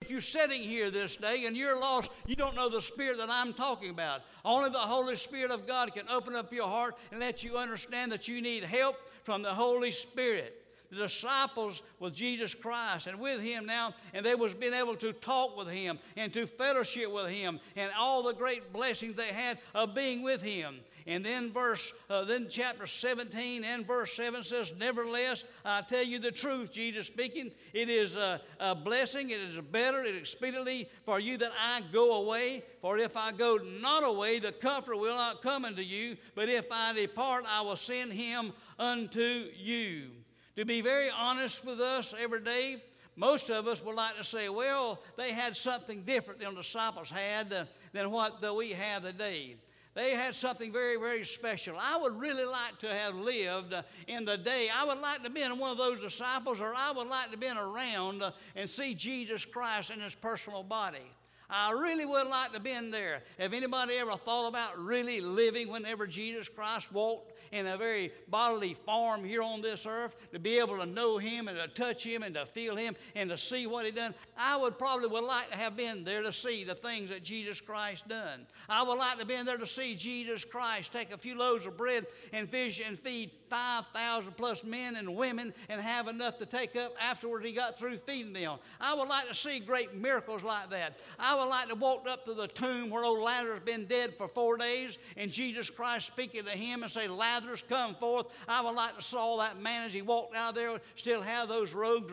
if you're sitting here this day and you're lost, you don't know the Spirit that I'm talking about. Only the Holy Spirit of God can open up your heart and let you understand that you need help from the Holy Spirit. The disciples with Jesus Christ and with Him now, and they was being able to talk with Him and to fellowship with Him and all the great blessings they had of being with Him. And then chapter 17 and verse 7 says, nevertheless, I tell you the truth, Jesus speaking, it is a blessing, it is better, it is expediently for you that I go away. For if I go not away, the Comforter will not come unto you. But if I depart, I will send Him unto you. To be very honest with us every day, most of us would like to say, well, they had something different than the disciples had than what we have today. They had something very, very special. I would really like to have lived in the day. I would like to have been one of those disciples, or I would like to have been around and see Jesus Christ in His personal body. I really would like to have been there. Have anybody ever thought about really living whenever Jesus Christ walked in a very bodily form here on this earth, to be able to know Him and to touch Him and to feel Him and to see what He done? I would like to have been there to see the things that Jesus Christ done. I would like to have been there to see Jesus Christ take a few loaves of bread and fish and feed 5,000 plus men and women and have enough to take up afterward He got through feeding them. I would like to see great miracles like that. I would like to walk up to the tomb where old Lazarus had been dead for 4 days and Jesus Christ speaking to him and say, Lazarus, come forth. I would like to saw that man as he walked out there still have those rags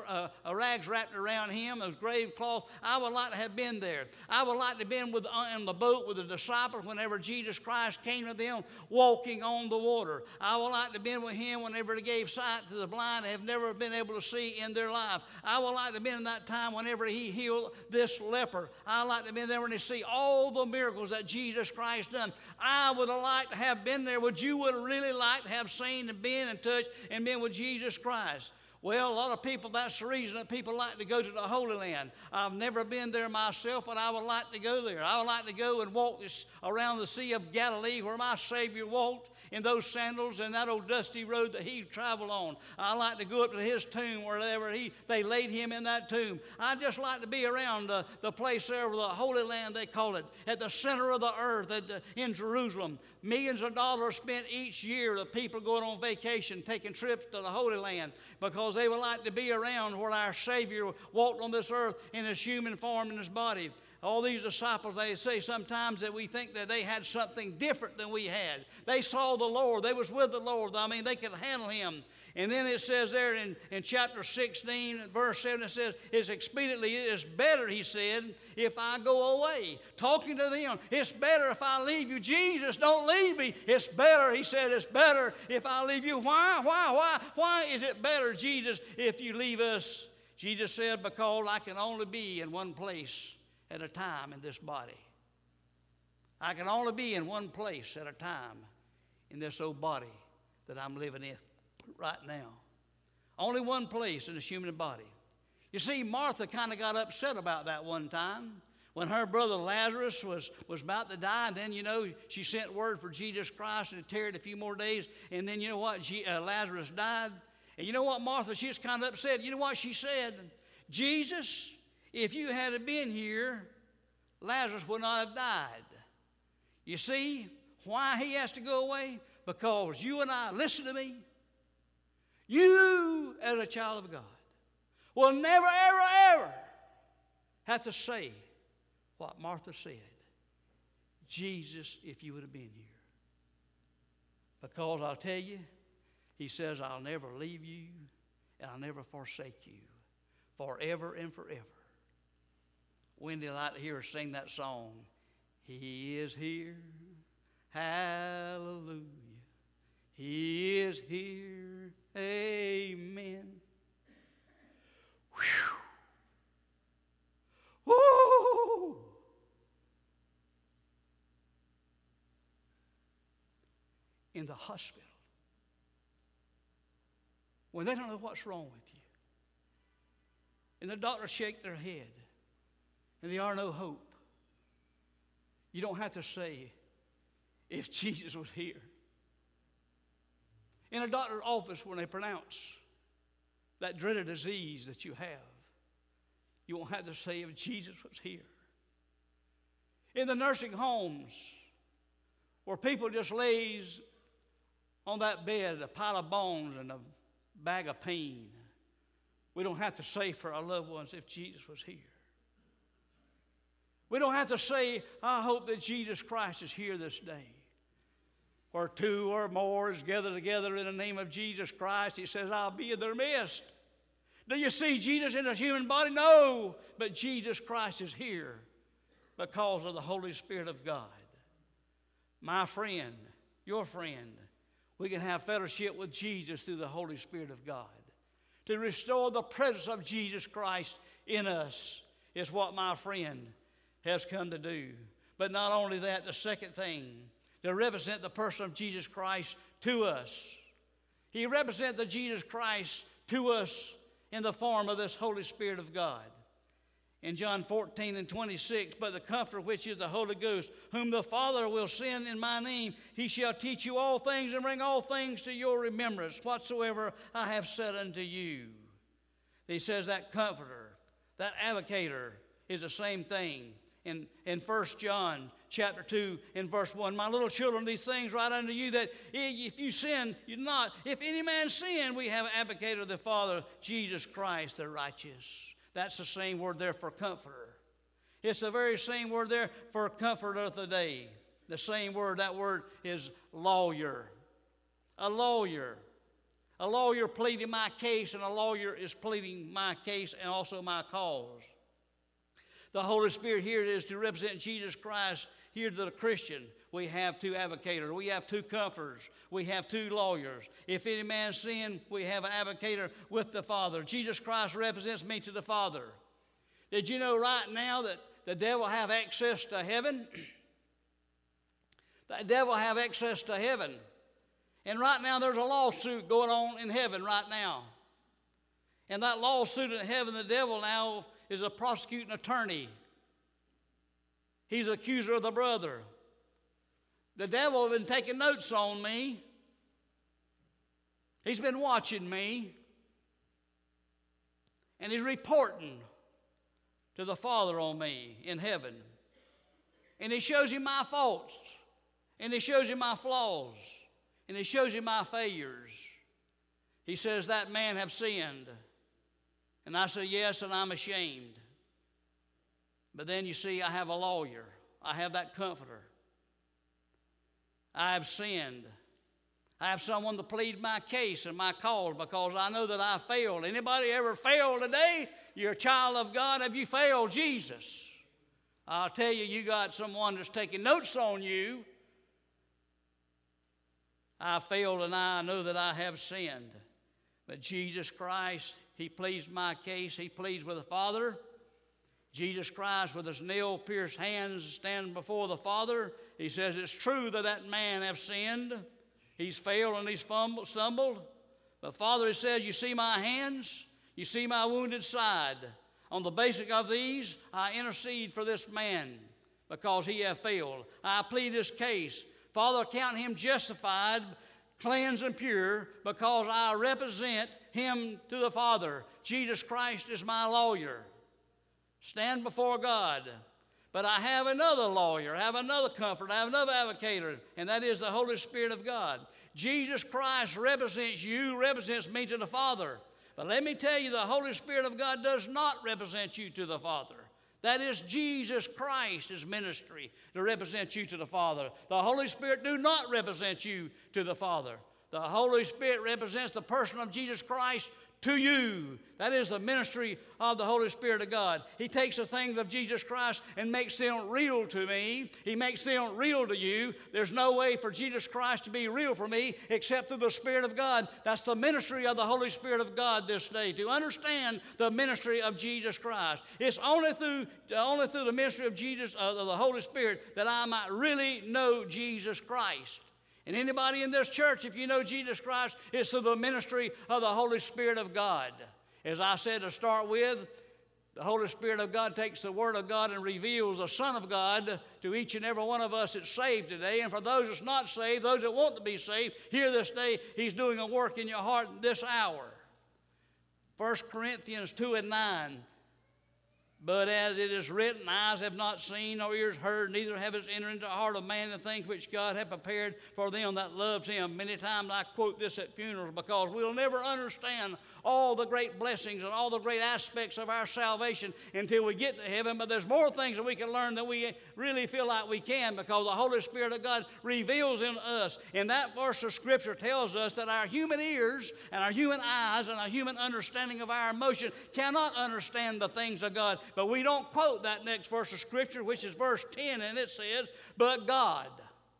wrapped around him, those grave cloths. I would like to have been there. I would like to have been on the boat with the disciples whenever Jesus Christ came to them walking on the water. I would like to have been with Him whenever He gave sight to the blind and have never been able to see in their life. I would like to have been in that time whenever He healed this leper. I would like to have been there when He see all the miracles that Jesus Christ done. I would have liked to have been there. Would you really like to have seen and been and touched and been with Jesus Christ? Well, a lot of people, that's the reason that people like to go to the Holy Land. I've never been there myself, but I would like to go there. I would like to go and walk around the Sea of Galilee where my Savior walked in those sandals and that old dusty road that He traveled on. I like to go up to His tomb wherever they laid Him in that tomb. I just like to be around the place there, the Holy Land they call it, at the center of the earth in Jerusalem. Millions of dollars spent each year of people going on vacation, taking trips to the Holy Land because they would like to be around where our Savior walked on this earth in His human form in His body. All these disciples, they say sometimes that we think that they had something different than we had. They saw the Lord. They was with the Lord. I mean, they could handle Him. And then it says there in chapter 16, verse 7, it says, it's expediently, it is better, He said, if I go away. Talking to them, it's better if I leave you. Jesus, don't leave me. It's better, He said, it's better if I leave you. Why is it better, Jesus, if you leave us? Jesus said, because I can only be in one place at a time in this body. I can only be in one place at a time in this old body that I'm living in right now. Only one place in this human body. You see, Martha kind of got upset about that one time when her brother Lazarus was about to die. And then, you know, she sent word for Jesus Christ and it tarried a few more days. And then, you know what, Lazarus died. And you know what, Martha, she was kind of upset. You know what she said? Jesus, if you had been here, Lazarus would not have died. You see why he has to go away? Because you and I, listen to me, you as a child of God will never, ever, ever have to say what Martha said. Jesus, if you would have been here. Because I'll tell you, He says, I'll never leave you and I'll never forsake you forever and forever. Wendy, I'd like to hear her sing that song. He is here. Hallelujah. He is here. Amen. Whew. Woo! In the hospital, when they don't know what's wrong with you, and the doctors shake their head, and there are no hope, you don't have to say, if Jesus was here. In a doctor's office, when they pronounce that dreaded disease that you have, You won't have to say if Jesus was here. In the nursing homes, where people just lays on that bed, a pile of bones and a bag of pain, we don't have to say for our loved ones if Jesus was here. We don't have to say, I hope that Jesus Christ is here this day. Where two or more is gathered together in the name of Jesus Christ, he says, I'll be in their midst. Do you see Jesus in a human body? No, but Jesus Christ is here because of the Holy Spirit of God. My friend, your friend, we can have fellowship with Jesus through the Holy Spirit of God. To restore the presence of Jesus Christ in us is what my friend has come to do. But not only that, the second thing, to represent the person of Jesus Christ to us. He represents the Jesus Christ to us in the form of this Holy Spirit of God. In John 14:26, but the Comforter, which is the Holy Ghost, whom the Father will send in my name, he shall teach you all things and bring all things to your remembrance, whatsoever I have said unto you. He says that Comforter, that Advocator, is the same thing. In 1 John chapter 2 in verse 1, my little children, these things write unto you, that if you sin, you not. If any man sin, we have an advocate of the Father, Jesus Christ the righteous. That's the same word there for Comforter. It's the very same word there for Comforter of the day. The same word, that word is lawyer. A lawyer. A lawyer pleading my case, and a lawyer is pleading my case and also my cause. The Holy Spirit here is to represent Jesus Christ here to the Christian. We have two advocators. We have two comforters. We have two lawyers. If any man sin, we have an advocator with the Father. Jesus Christ represents me to the Father. Did you know right now that the devil have access to heaven? The devil have access to heaven. And right now there's a lawsuit going on in heaven right now. And that lawsuit in heaven, the devil now is a prosecuting attorney. He's an accuser of the brother. The devil has been taking notes on me. He's been watching me. And he's reporting to the Father on me in heaven. And he shows him my faults. And he shows him my flaws. And he shows him my failures. He says, that man have sinned. And I say, yes, and I'm ashamed. But then you see, I have a lawyer. I have that Comforter. I have sinned. I have someone to plead my case and my cause because I know that I failed. Anybody ever failed today? You're a child of God. Have you failed Jesus? I'll tell you, you got someone that's taking notes on you. I failed and I know that I have sinned. But Jesus Christ, he pleads my case. He pleads with the Father. Jesus Christ, with his nail-pierced hands, standing before the Father, he says, it's true that that man have sinned. He's failed and he's stumbled. But Father, he says, you see my hands? You see my wounded side? On the basis of these, I intercede for this man because he hath failed. I plead his case. Father, count him justified, cleansed and pure, because I represent him to the Father. Jesus Christ is my lawyer. Stand before God. But I have another lawyer, I have another comforter, I have another advocator, and that is the Holy Spirit of God. Jesus Christ represents you, represents me to the Father. But let me tell you, the Holy Spirit of God does not represent you to the Father. That is Jesus Christ's ministry to represent you to the Father. The Holy Spirit do not represent you to the Father. The Holy Spirit represents the person of Jesus Christ to you. That is the ministry of the Holy Spirit of God. He takes the things of Jesus Christ and makes them real to me. He makes them real to you. There's no way for Jesus Christ to be real for me except through the Spirit of God. That's the ministry of the Holy Spirit of God this day, to understand the ministry of Jesus Christ. It's only through the ministry of Jesus, of the Holy Spirit, that I might really know Jesus Christ. And anybody in this church, if you know Jesus Christ, it's through the ministry of the Holy Spirit of God. As I said to start with, the Holy Spirit of God takes the Word of God and reveals the Son of God to each and every one of us that's saved today. And for those that's not saved, those that want to be saved, here this day, He's doing a work in your heart this hour. 1 Corinthians 2:9. But as it is written, eyes have not seen, nor ears heard, neither have it entered into the heart of man the things which God hath prepared for them that loves him. Many times I quote this at funerals because we'll never understand all the great blessings and all the great aspects of our salvation until we get to heaven. But there's more things that we can learn than we really feel like we can, because the Holy Spirit of God reveals in us. And that verse of Scripture tells us that our human ears and our human eyes and our human understanding of our emotion cannot understand the things of God. But we don't quote that next verse of Scripture, which is verse 10, and it says, but God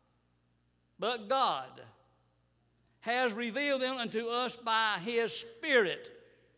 has revealed them unto us by his Spirit.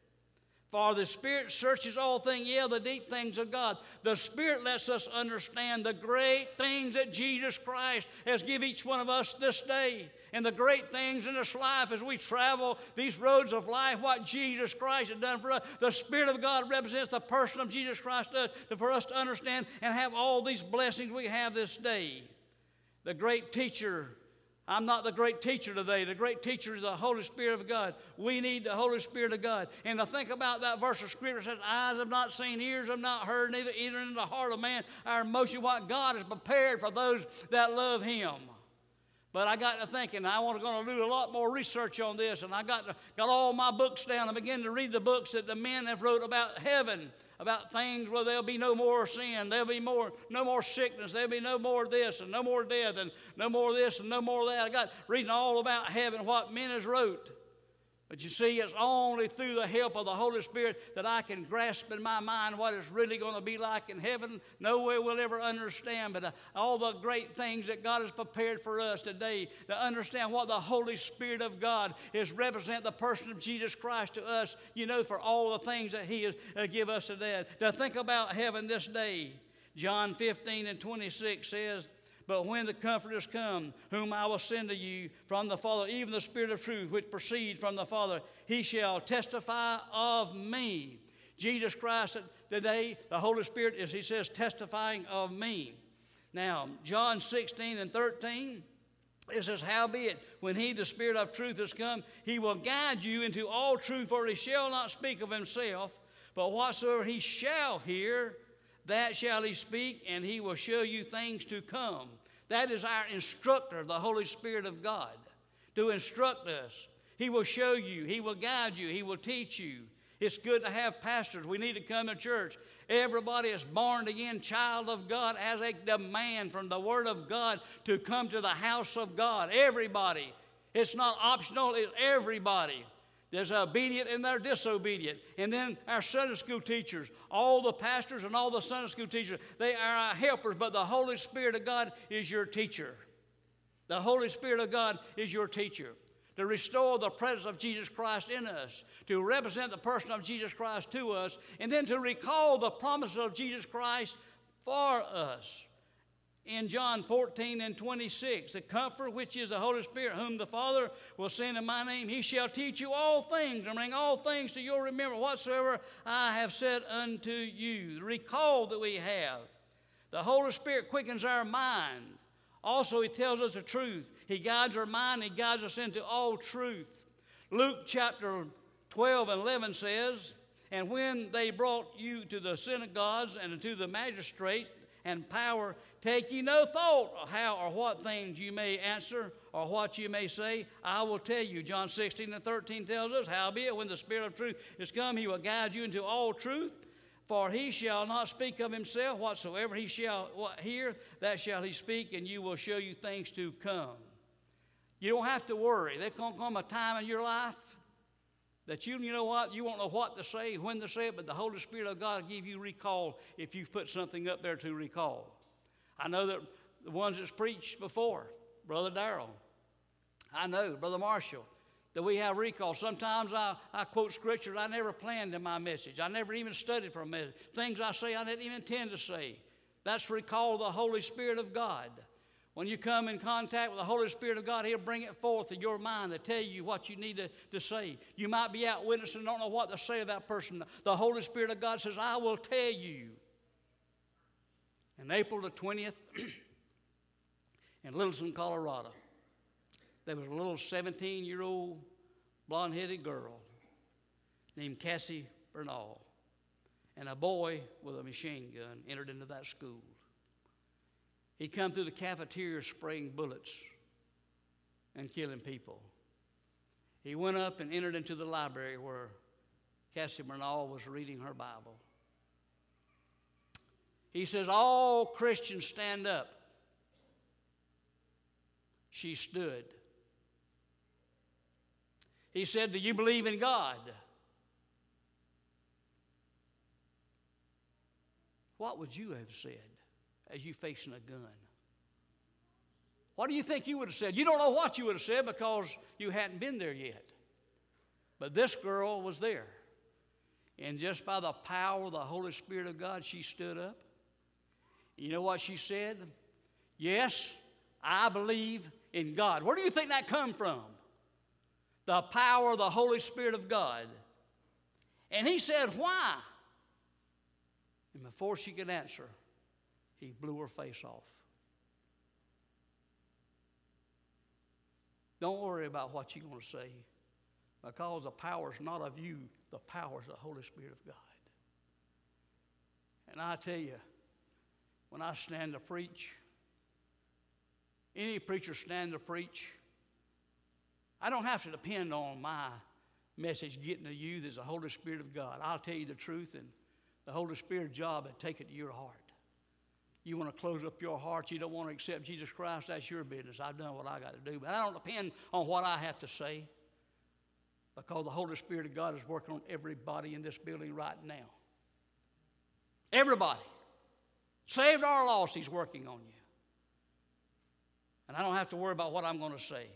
For the Spirit searches all things, yea, the deep things of God. The Spirit lets us understand the great things that Jesus Christ has given each one of us this day. And the great things in this life as we travel these roads of life, what Jesus Christ has done for us. The Spirit of God represents the person of Jesus Christ for us to understand and have all these blessings we have this day. The great teacher, I'm not the great teacher today. The great teacher is the Holy Spirit of God. We need the Holy Spirit of God. And to think about that verse of Scripture, it says, eyes have not seen, ears have not heard, neither entered into the heart of man our emotion, what God has prepared for those that love him. But I got to thinking, I want to go do a lot more research on this, and I got all my books down and began to read the books that the men have wrote about heaven, about things where there'll be no more sin, there'll be no more sickness, there'll be no more this and no more death and no more this and no more that. I got reading all about heaven, what men has wrote. But you see, it's only through the help of the Holy Spirit that I can grasp in my mind what it's really going to be like in heaven. No way we'll ever understand, but all the great things that God has prepared for us today, to understand what the Holy Spirit of God is represent the person of Jesus Christ to us, for all the things that he has given us today. To think about heaven this day, John 15:26 says, but when the Comforter is come, whom I will send to you from the Father, even the Spirit of truth, which proceeds from the Father, he shall testify of me. Jesus Christ today, the Holy Spirit, as he says, testifying of me. Now, John 16:13, it says, howbeit, when he, the Spirit of truth, is come, he will guide you into all truth, for he shall not speak of himself, but whatsoever he shall hear, that shall he speak, and he will show you things to come. That is our instructor, the Holy Spirit of God, to instruct us. He will show you. He will guide you. He will teach you. It's good to have pastors. We need to come to church. Everybody is born again child of God as a demand from the Word of God to come to the house of God. Everybody. It's not optional. It's everybody. There's obedient and they're disobedient. And then our Sunday school teachers, all the pastors and all the Sunday school teachers, they are our helpers, but the Holy Spirit of God is your teacher. The Holy Spirit of God is your teacher. To restore the presence of Jesus Christ in us, to represent the person of Jesus Christ to us, and then to recall the promises of Jesus Christ for us. In John 14:26, the Comforter, which is the Holy Spirit, whom the Father will send in my name, he shall teach you all things and bring all things to your remembrance whatsoever I have said unto you. The recall that we have. The Holy Spirit quickens our mind. Also, he tells us the truth. He guides our mind. He guides us into all truth. Luke chapter 12:11 says, and when they brought you to the synagogues and to the magistrates and power, take ye no thought how or what things you may answer or what you may say. I will tell you. John 16:13 tells us, howbeit when the Spirit of truth is come, he will guide you into all truth. For he shall not speak of himself, whatsoever he shall hear, that shall he speak, and you will show you things to come. You don't have to worry. There's going to come a time in your life that you know what, you won't know what to say, when to say it, but the Holy Spirit of God will give you recall if you've put something up there to recall. I know that the ones that's preached before, Brother Darrell, I know, Brother Marshall, that we have recall. Sometimes I quote scriptures I never planned in my message. I never even studied for a message. Things I say I didn't even intend to say. That's recall the Holy Spirit of God. When you come in contact with the Holy Spirit of God, he'll bring it forth in your mind to tell you what you need to say. You might be out witnessing and don't know what to say to that person. The Holy Spirit of God says, I will tell you. In April the 20th, in Littleton, Colorado, there was a little 17-year-old blonde-headed girl named Cassie Bernal. And a boy with a machine gun entered into that school. He come through the cafeteria spraying bullets and killing people. He went up and entered into the library where Cassie Bernal was reading her Bible. He says, all Christians stand up. She stood. He said, do you believe in God? What would you have said as you facing a gun? What do you think you would have said? You don't know what you would have said because you hadn't been there yet. But this girl was there. And just by the power of the Holy Spirit of God, she stood up. You know what she said? Yes, I believe in God. Where do you think that come from? The power of the Holy Spirit of God. And he said, why? And before she could answer, he blew her face off. Don't worry about what you're going to say, because the power is not of you. The power is the Holy Spirit of God. And I tell you, when I stand to preach, any preacher stand to preach, I don't have to depend on my message getting to you. There's the Holy Spirit of God. I'll tell you the truth, and the Holy Spirit's job is to take it to your heart. You want to close up your heart, you don't want to accept Jesus Christ, that's your business. I've done what I got to do. But I don't depend on what I have to say, because the Holy Spirit of God is working on everybody in this building right now. Everybody. Saved or lost, He's working on you. And I don't have to worry about what I'm going to say.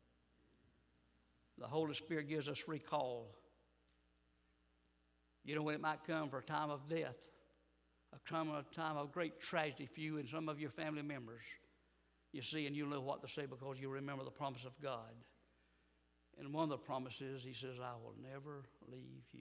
The Holy Spirit gives us recall. You know when it might come for a time of death, a time of great tragedy for you and some of your family members. You see, and you'll know what to say because you remember the promise of God. And one of the promises, He says, I will never leave you.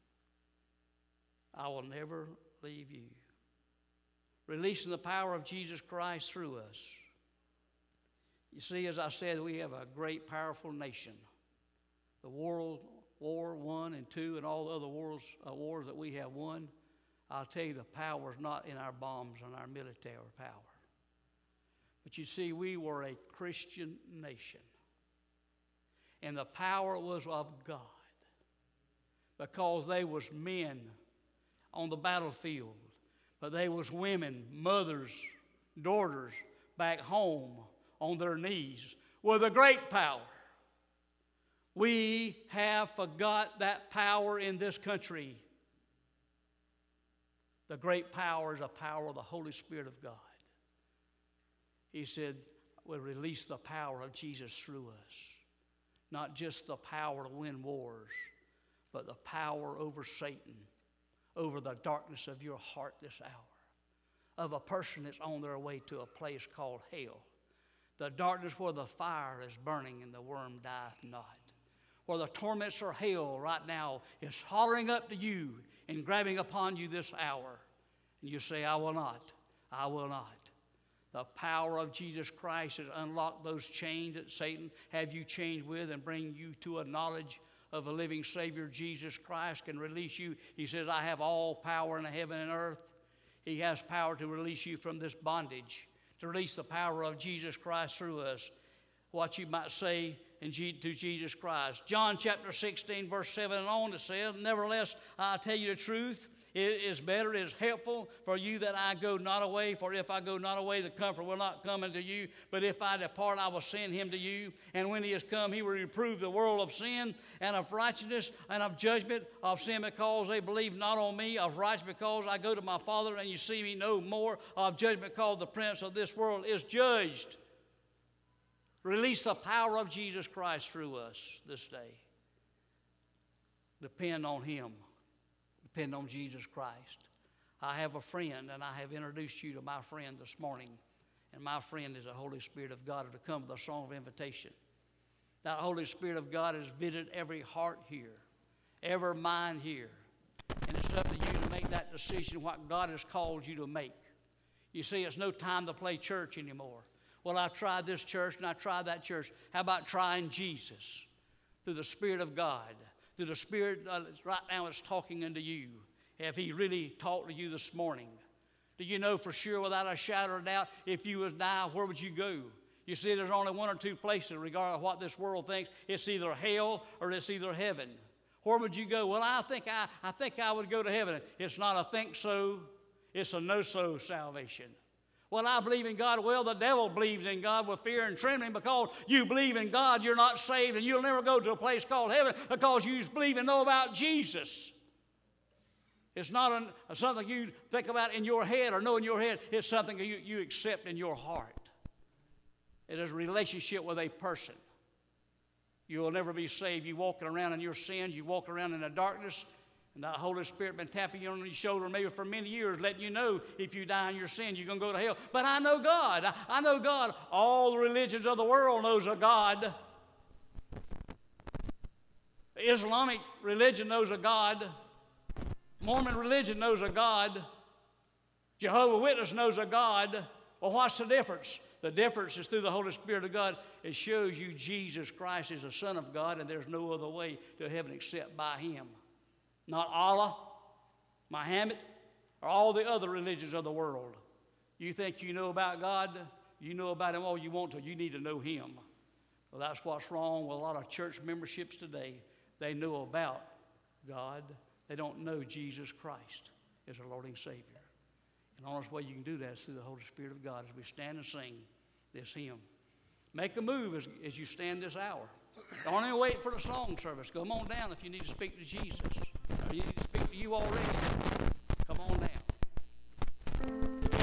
I will never leave you. Releasing the power of Jesus Christ through us. You see, as I said, we have a great, powerful nation. The World War I and II and all the other wars that we have won, I'll tell you, the power is not in our bombs and our military power. But you see, we were a Christian nation. And the power was of God. Because they was men on the battlefield. But they was women, mothers, daughters back home on their knees with a great power. We have forgot that power in this country. The great power is the power of the Holy Spirit of God. He said, we'll release the power of Jesus through us. Not just the power to win wars, but the power over Satan, over the darkness of your heart this hour, of a person that's on their way to a place called hell. The darkness where the fire is burning and the worm dieth not. Where the torments of hell right now is hollering up to you and grabbing upon you this hour. And you say, I will not. I will not. The power of Jesus Christ has unlocked those chains that Satan have you chained with and bring you to a knowledge of a living Savior. Jesus Christ can release you. He says, I have all power in heaven and earth. He has power to release you from this bondage, to release the power of Jesus Christ through us. What you might say to Jesus Christ. John chapter 16, verse 7 and on, it says, nevertheless, I tell you the truth, it is better, it is helpful for you that I go not away. For if I go not away, the Comforter will not come unto you. But if I depart, I will send him to you. And when he has come, he will reprove the world of sin and of righteousness and of judgment, of sin because they believe not on me, of righteousness because I go to my Father and you see me no more, of judgment because the prince of this world is judged. Release the power of Jesus Christ through us this day. Depend on Him. Depend on Jesus Christ. I have a friend, and I have introduced you to my friend this morning. And my friend is the Holy Spirit of God to come with a song of invitation. That Holy Spirit of God has visited every heart here, every mind here. And it's up to you to make that decision what God has called you to make. You see, it's no time to play church anymore. Well, I tried this church and I tried that church. How about trying Jesus through the Spirit of God? Through the Spirit right now is talking unto you. Have He really talked to you this morning? Do you know for sure, without a shadow of doubt, if you was die, where would you go? You see, there's only one or two places, regardless of what this world thinks. It's either hell or it's either heaven. Where would you go? Well, I think I would go to heaven. It's not a think so, it's a know so salvation. Well, I believe in God. Well, the devil believes in God with fear and trembling. Because you believe in God, you're not saved, and you'll never go to a place called heaven because you believe and know about Jesus. It's not something you think about in your head or know in your head. It's something you accept in your heart. It is a relationship with a person. You will never be saved. You walking around in your sins. You walk around in the darkness. And the Holy Spirit been tapping you on your shoulder maybe for many years, letting you know if you die in your sin, you're going to go to hell. But I know God. I know God. All the religions of the world knows a God. The Islamic religion knows a God. Mormon religion knows a God. Jehovah's Witness knows a God. Well, what's the difference? The difference is through the Holy Spirit of God. It shows you Jesus Christ is the Son of God, and there's no other way to heaven except by Him. Not Allah, Muhammad, or all the other religions of the world. You think you know about God? You know about Him all you want to. You need to know Him. Well, that's what's wrong with a lot of church memberships today. They know about God. They don't know Jesus Christ as our Lord and Savior. And the only way you can do that is through the Holy Spirit of God as we stand and sing this hymn. Make a move as you stand this hour. Don't even wait for the song service. Come on down if you need to speak to Jesus. Or you need to speak to you already.